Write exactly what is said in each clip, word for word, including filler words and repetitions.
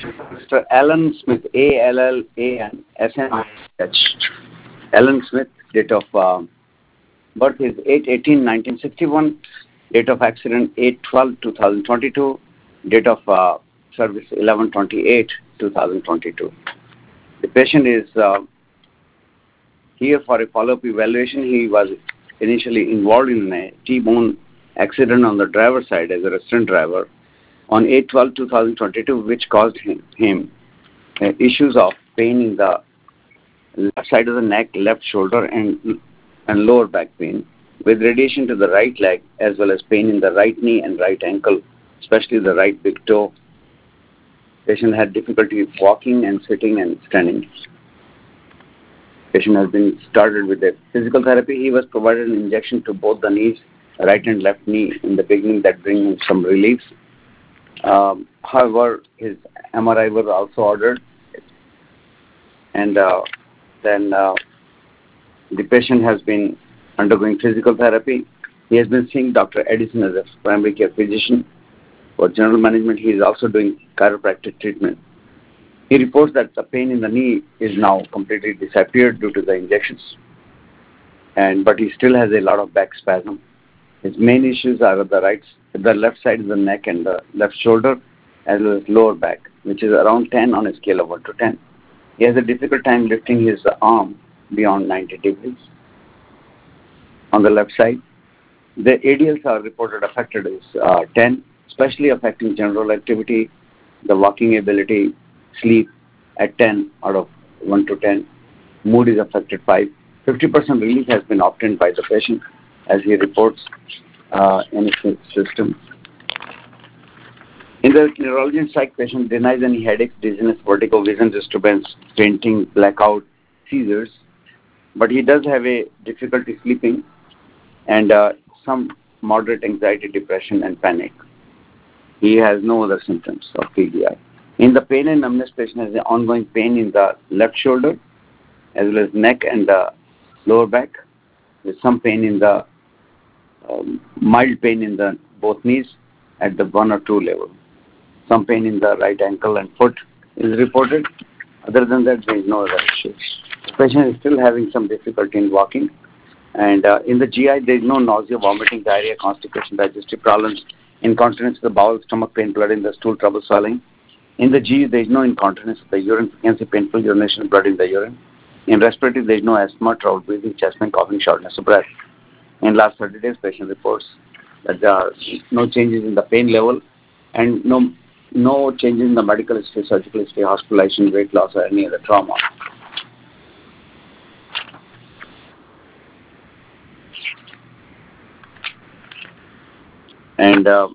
Mister Alan Smith, A L L A N S M I H. Alan Smith, date of uh, birth is eight eighteen nineteen sixty-one, date of accident eight twelve twenty twenty-two, date of uh, service eleven twenty-eight twenty twenty-two. The patient is uh, here for a follow-up evaluation. He was initially involved in a T-bone accident on the driver's side as a restaurant driver on eight twelve twenty twenty-two, which caused him, him uh, issues of pain in the left side of the neck, left shoulder, and, and lower back pain, with radiation to the right leg, as well as pain in the right knee and right ankle, especially the right big toe. Patient had difficulty walking and sitting and standing. Patient has been started with a physical therapy. He was provided an injection to both the knees, right and left knee, in the beginning that bring him some relief. Um, however, his M R I was also ordered, and uh, then uh, the patient has been undergoing physical therapy. He has been seeing Doctor Edison as a primary care physician. For general management, he is also doing chiropractic treatment. He reports that the pain in the knee is now completely disappeared due to the injections, and but he still has a lot of back spasm. His main issues are at the right, the left side of the neck and the left shoulder, as well as lower back, which is around ten on a scale of one to ten. He has a difficult time lifting his arm beyond ninety degrees. On the left side, the A D Ls are reported affected as uh, ten, especially affecting general activity, the walking ability, sleep at ten out of one to ten. Mood is affected five. fifty percent relief has been obtained by the patient, as he reports uh, in his system. In the neurology and psych, patient denies any headaches, dizziness, vertigo, vision disturbance, fainting, blackout, seizures, but he does have a difficulty sleeping and uh, some moderate anxiety, depression, and panic. He has no other symptoms of P D I. In the pain and numbness, patient has an ongoing pain in the left shoulder, as well as neck and the lower back, with some pain in the um, mild pain in the both knees at the one or two level. Some pain in the right ankle and foot is reported. Other than that, there is no other issues. The patient is still having some difficulty in walking. And uh, in the G I, there is no nausea, vomiting, diarrhea, constipation, digestive problems, incontinence of the bowel, stomach pain, blood in the stool, trouble swallowing. In the G, there is no incontinence of the urine, frequency, painful urination, blood in the urine. In respiratory, there is no asthma, trouble breathing, chest pain, coughing, shortness of breath. In last thirty days, patient reports that there are no changes in the pain level and no no changes in the medical history, surgical history, hospitalization, weight loss, or any other trauma. And uh,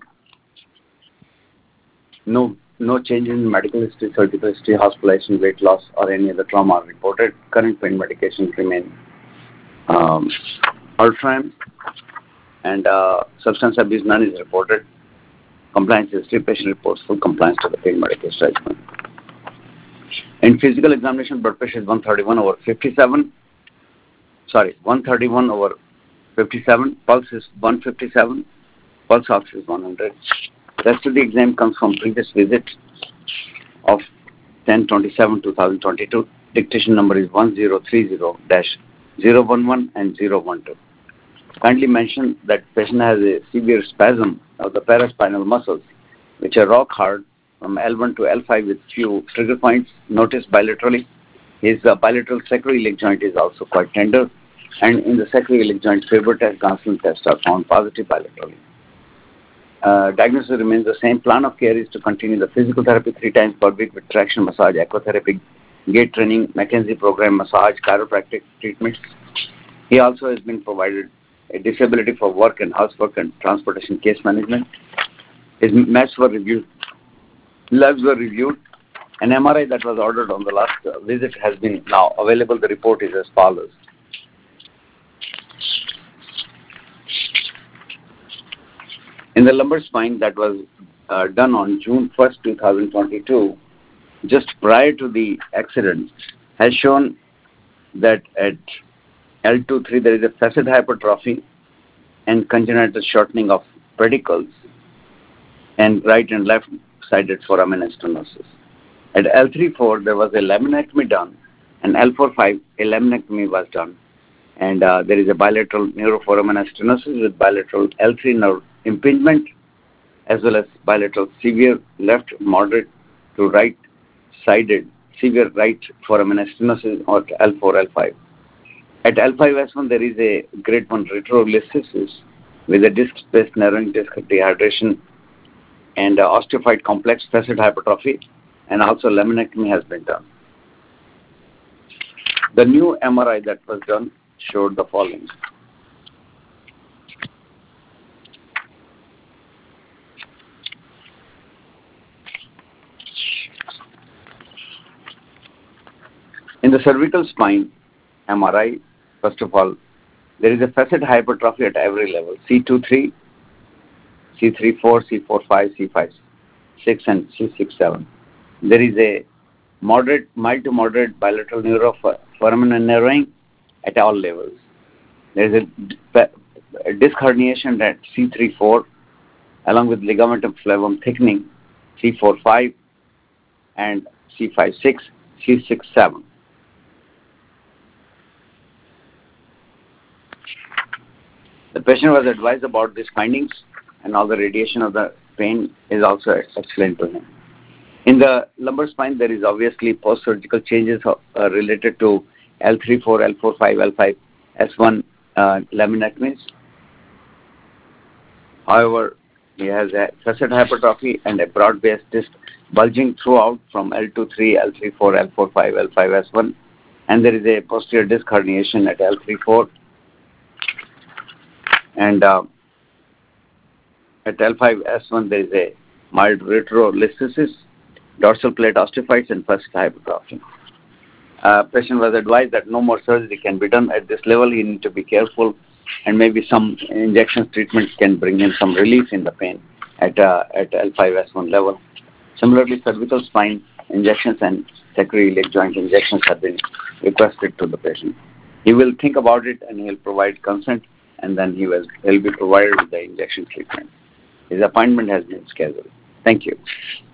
no no changes in medical history, surgical history, hospitalization, weight loss, or any other trauma are reported. Current pain medications remain um, Ultram, and uh, substance abuse none is reported. Compliance history, patient reports full compliance to the pain medication regimen. In physical examination, blood pressure is one thirty-one over fifty-seven. Sorry, one thirty-one over fifty-seven. Pulse is one fifty-seven. Pulse ox is one hundred. Rest of the exam comes from previous visit of ten twenty-seven twenty twenty-two. Dictation number is one zero three zero dash zero one one and zero one two. Kindly mention that patient has a severe spasm of the paraspinal muscles, which are rock hard from L one to L five with few trigger points. Notice bilaterally. His uh, bilateral sacroiliac joint is also quite tender, and in the sacroiliac joint, Faber test, Ganslin test are found positive bilaterally. Uh, diagnosis remains the same. Plan of care is to continue the physical therapy three times per week with traction massage, aquatherapy, gait training, McKenzie program, massage, chiropractic treatments. He also has been provided a disability for work and housework and transportation case management. His meds were reviewed, labs were reviewed. An M R I that was ordered on the last uh, visit has been now available. The report is as follows. In the lumbar spine that was uh, done on June first, twenty twenty-two, just prior to the accident, has shown that at L two three there is a facet hypertrophy and congenital shortening of pedicles and right and left sided foramen stenosis. At L three four, there was a laminectomy done, and L four five, a laminectomy was done. And uh, there is a bilateral neuroforamen stenosis with bilateral L three nerve impingement, as well as bilateral severe left moderate to right-sided severe right foramen stenosis or L four L five. At L five S one, there is a grade one retrolisthesis with a disc-based narrowing disc dehydration and uh, osteophyte complex facet hypertrophy, and also laminectomy has been done. The new M R I that was done showed the following. In the cervical spine M R I, first of all, there is a facet hypertrophy at every level, C two three, C three four, C four five, C five six, and C six seven. There is a moderate, mild to moderate bilateral neuroforamen narrowing at all levels. There is a, a disc herniation at C three four, along with ligamentum flavum thickening, C four five, and C five six, C six seven. The patient was advised about these findings, and all the radiation of the pain is also explained to him. In the lumbar spine, there is obviously post-surgical changes uh, related to L three four, L four five, L five S one uh, laminectomies. However, he has a facet hypertrophy and a broad-based disc bulging throughout from L two three, L three four, L four five, L five S one, and there is a posterior disc herniation at L three four. And uh, at L five S one, there is a mild retrolisthesis, dorsal plate osteophytes, and facet hypertrophy. Uh, patient was advised that no more surgery can be done at this level. He needs to be careful, and maybe some injection treatments can bring him some relief in the pain at uh, at L five S one level. Similarly, cervical spine injections and sacroiliac joint injections have been requested to the patient. He will think about it, and he will provide consent, and then he will he'll be provided with the injection treatment. His appointment has been scheduled. Thank you.